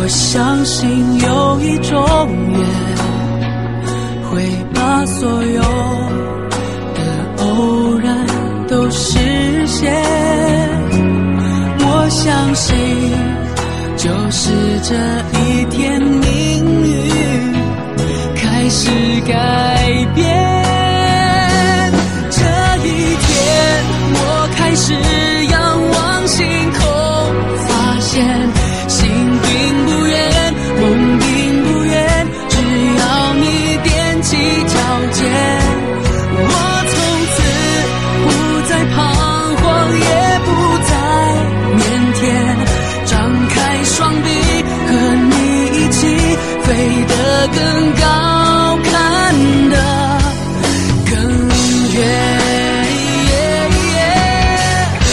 我相信有一种缘会把所有的偶然都实现，我相信就是这一天命运开始改